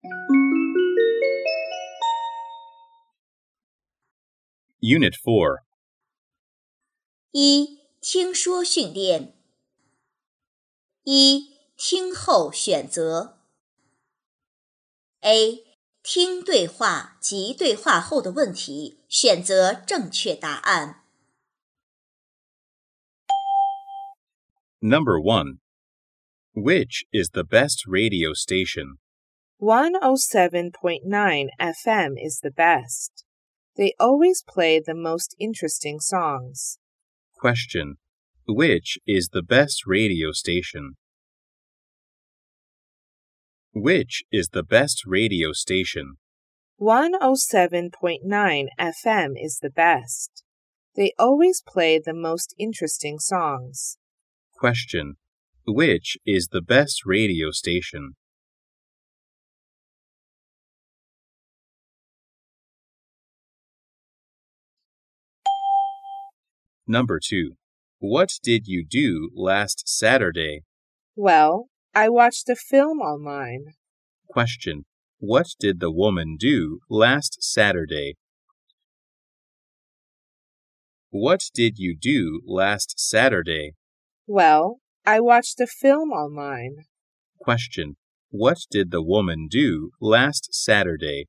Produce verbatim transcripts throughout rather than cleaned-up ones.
Unit four. 一、听说训练。一、听后选择。A. 听对话及对话后的问题，选择正确答案。 Number one. Which is the best radio station? one oh seven point nine F M is the best. They always play the most interesting songs. Question. Which is the best radio station? Which is the best radio station? one oh seven point nine F M is the best. They always play the most interesting songs. Question. Which is the best radio station? Number two. What did you do last Saturday? Well, I watched a film online. Question. What did the woman do last Saturday? What did you do last Saturday? Well, I watched a film online. Question. What did the woman do last Saturday?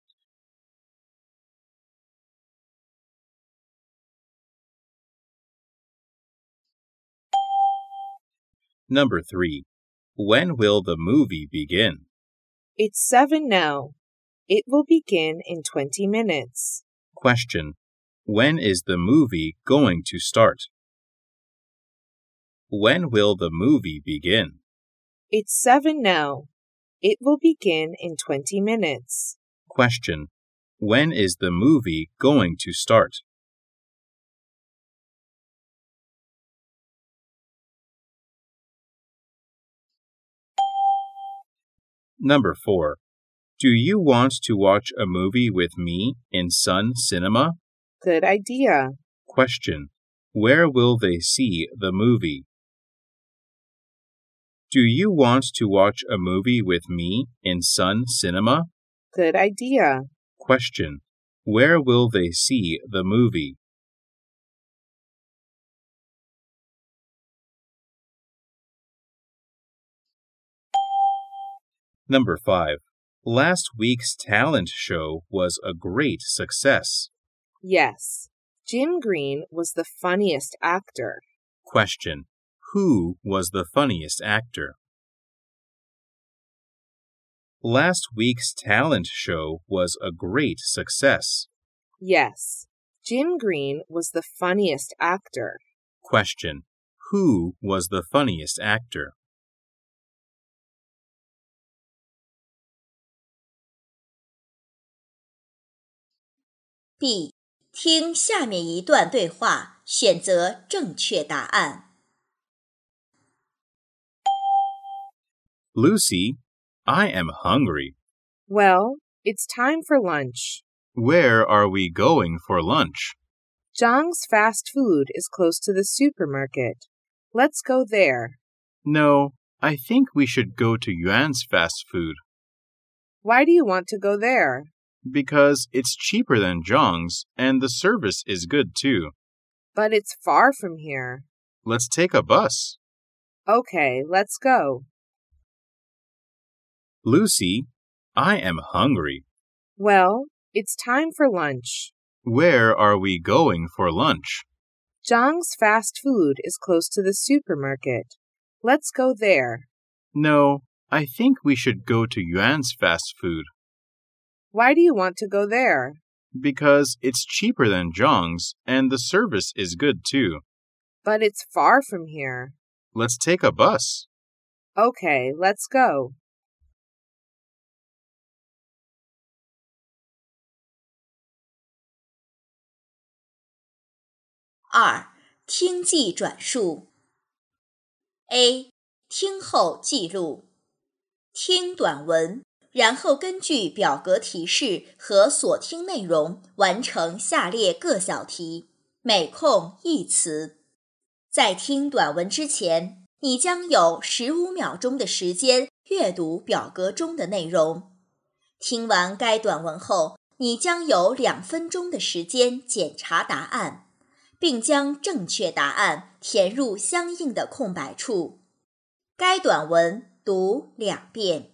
Number three. When will the movie begin? It's seven now. It will begin in twenty minutes. Question. When is the movie going to start? When will the movie begin? It's seven now. It will begin in twenty minutes. Question. When is the movie going to start? Number four. Do you want to watch a movie with me in Sun Cinema? Good idea. Question. Where will they see the movie? Do you want to watch a movie with me in Sun Cinema? Good idea. Question. Where will they see the movie? Number five. Last week's talent show was a great success. Yes. Jim Green was the funniest actor. Question. Who was the funniest actor? Last week's talent show was a great success. Yes. Jim Green was the funniest actor. Question. Who was the funniest actor? B. 听下面一段对话，选择正确答案。 Lucy, I am hungry. Well, it's time for lunch. Where are we going for lunch? Zhang's fast food is close to the supermarket. Let's go there. No, I think we should go to Yuan's fast food. Why do you want to go there? Because it's cheaper than Zhang's and the service is good too. But it's far from here. Let's take a bus. Okay, let's go. Lucy, I am hungry. Well, it's time for lunch. Where are we going for lunch? Zhang's fast food is close to the supermarket. Let's go there. No, I think we should go to Yuan's fast food. Why do you want to go there? Because it's cheaper than Zhang's and the service is good too. But it's far from here. Let's take a bus. Okay, let's go. 二、听记转述。A. 听后记录。听短文，然后根据表格提示和所听内容完成下列各小题，每空一词。在听短文之前，你将有十五秒钟的时间阅读表格中的内容。 听完该短文后，你将有两分钟的时间检查答案，并将正确答案填入相应的空白处。该短文读两遍。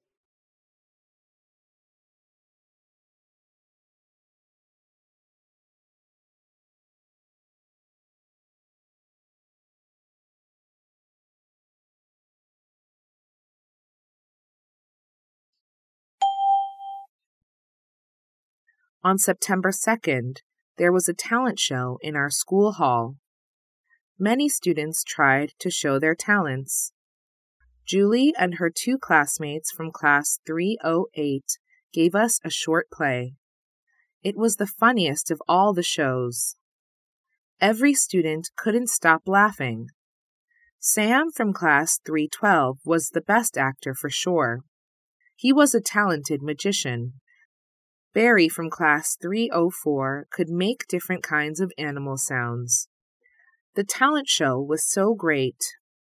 On September second, there was a talent show in our school hall. Many students tried to show their talents. Julie and her two classmates from class three oh eight gave us a short play. It was the funniest of all the shows. Every student couldn't stop laughing. Sam from class three twelve was the best actor for sure. He was a talented magician. Barry from class three oh four could make different kinds of animal sounds. The talent show was so great.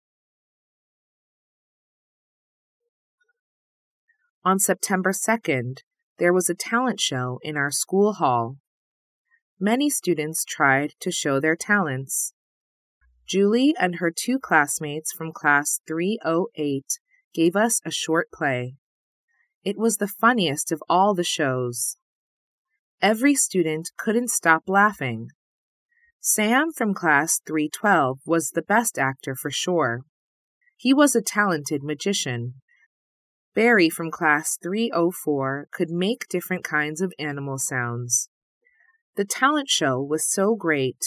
On September second, there was a talent show in our school hall. Many students tried to show their talents. Julie and her two classmates from class three oh eight gave us a short play. It was the funniest of all the shows. Every student couldn't stop laughing. Sam from class three twelve was the best actor for sure. He was a talented magician. Barry from class three oh four could make different kinds of animal sounds. The talent show was so great.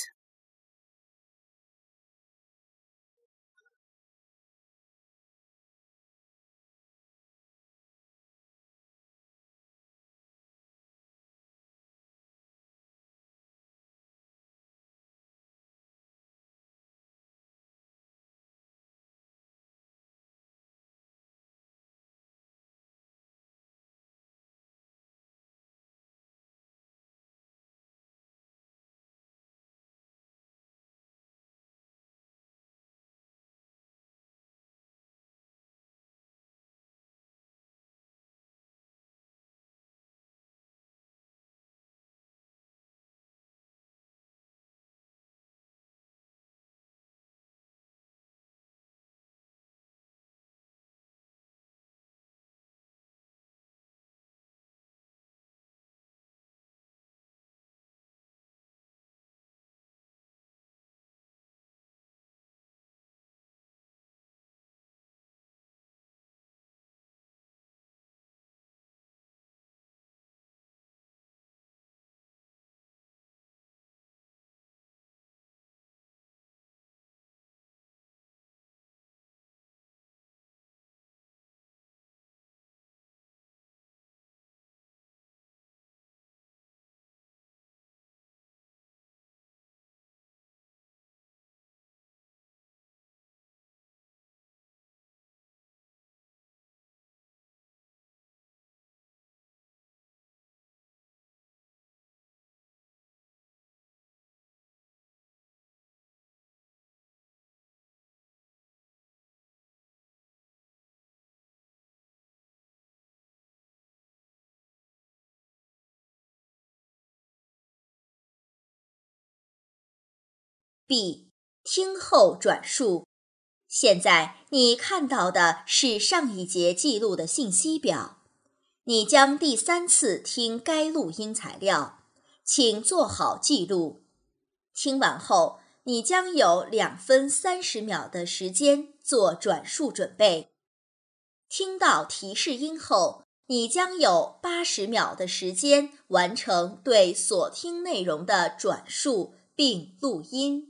B. 听后转述。现在你看到的是上一节记录的信息表。你将第三次听该录音材料，请做好记录。听完后，你将有两分三十秒的时间做转述准备。听到提示音后，你将有八十秒的时间完成对所听内容的转述并录音。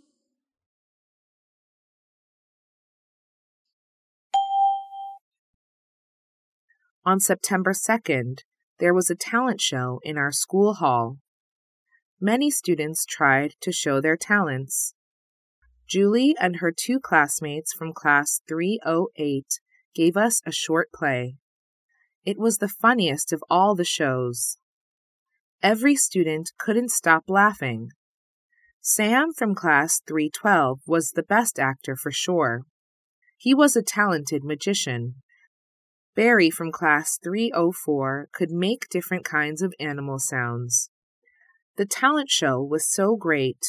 On September second, there was a talent show in our school hall. Many students tried to show their talents. Julie and her two classmates from class three oh eight gave us a short play. It was the funniest of all the shows. Every student couldn't stop laughing. Sam from class three twelve was the best actor for sure. He was a talented magician. Barry from class three oh four could make different kinds of animal sounds. The talent show was so great.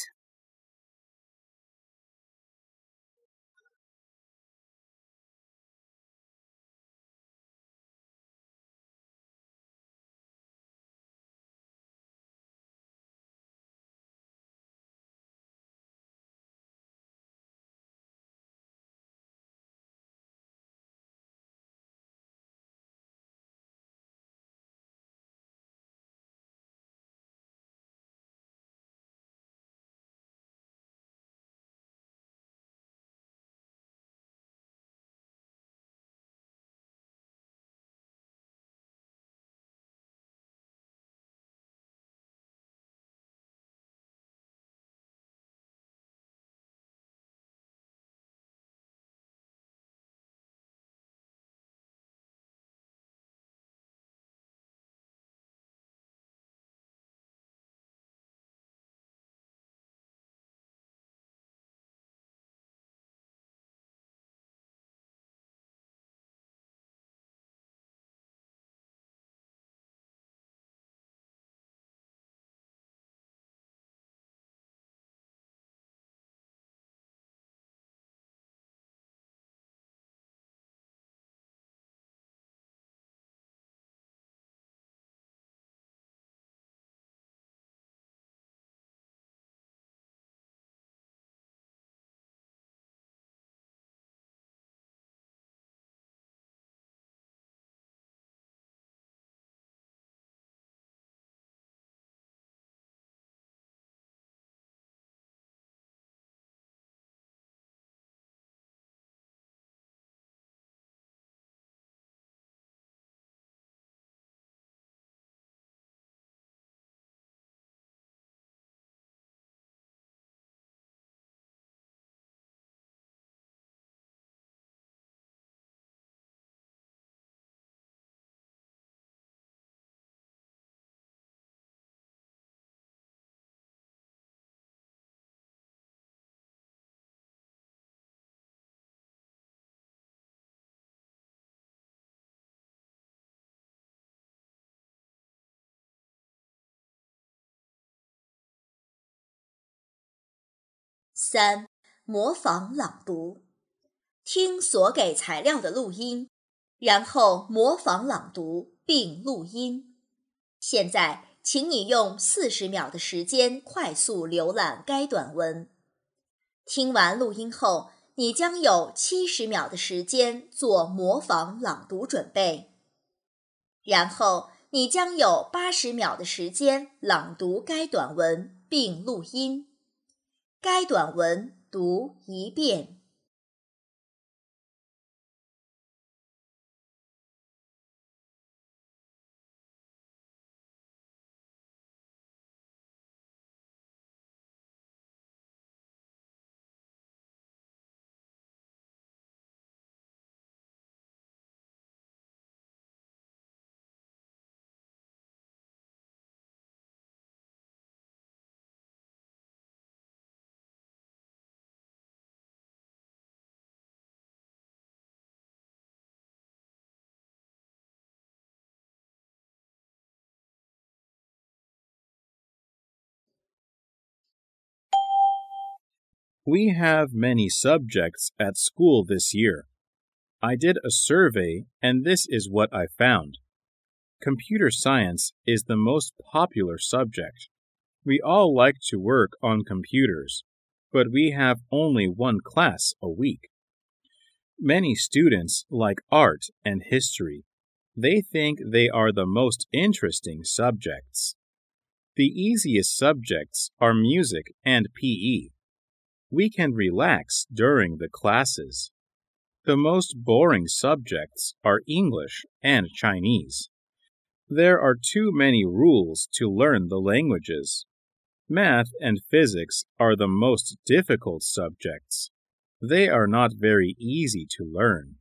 三、模仿朗读。听所给材料的录音，然后模仿朗读并录音。现在，请你用四十秒的时间快速浏览该短文。听完录音后，你将有七十秒的时间做模仿朗读准备。然后，你将有八十秒的时间朗读该短文并录音。该短文读一遍。 We have many subjects at school this year. I did a survey, and this is what I found. Computer science is the most popular subject. We all like to work on computers, but we have only one class a week. Many students like art and history. They think they are the most interesting subjects. The easiest subjects are music and P E. We can relax during the classes. The most boring subjects are English and Chinese. There are too many rules to learn the languages. Math and physics are the most difficult subjects. They are not very easy to learn.